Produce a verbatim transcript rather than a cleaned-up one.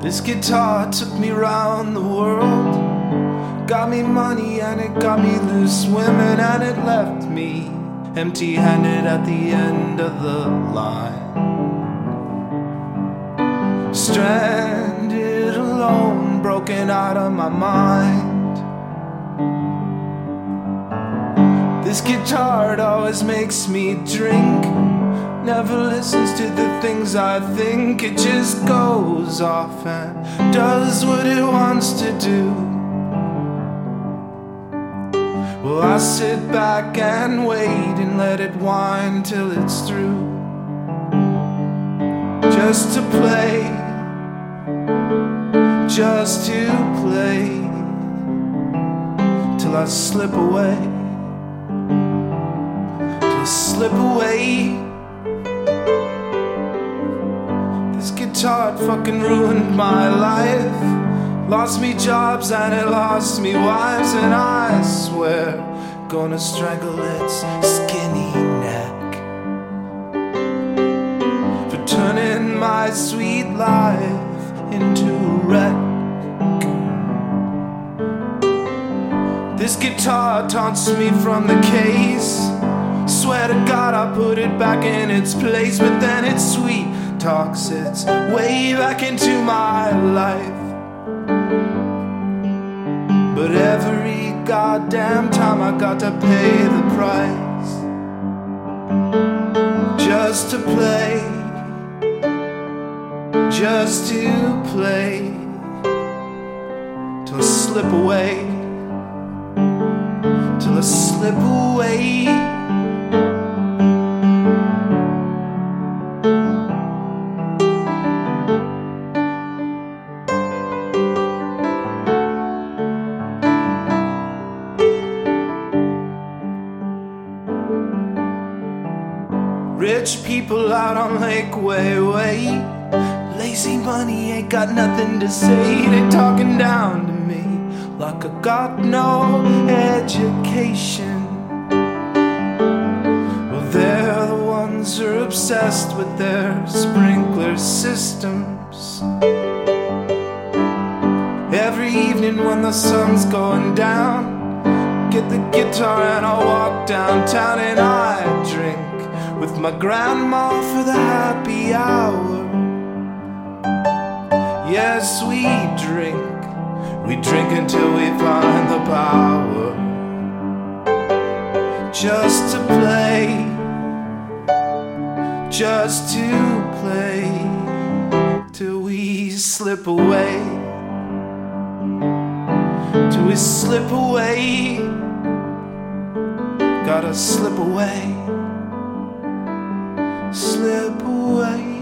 This guitar took me round the world, got me money and it got me loose women, and it left me empty-handed at the end of the line. Stranded alone, broken out of my mind. This guitar, it always makes me drink, never listens to the things I think. It just goes off and does what it wants to do. Well, I sit back and wait and let it whine till it's through. Just to play, just to play, till I slip away, till I slip away. This guitar fucking ruined my life. Lost me jobs and it lost me wives, and I swear gonna strangle its skinny neck for turning my sweet life into a wreck. This guitar taunts me from the case. Swear to God I put it back in its place, but then it sweet talks its way back into my life. But every goddamn time I got to pay the price, just to play, just to play, till I slip away, till I slip away. Rich people out on Lake Way Way, lazy money ain't got nothing to say. They talking down to me like I got no education. Well, they're the ones who are obsessed with their sprinkler systems. Every evening when the sun's going down, get the guitar and I'll walk downtown and I drink with my grandma for the happy hour. Yes, we drink, we drink until we find the power. Just to play, just to play, till we slip away, till we slip away. Gotta slip away, slip away.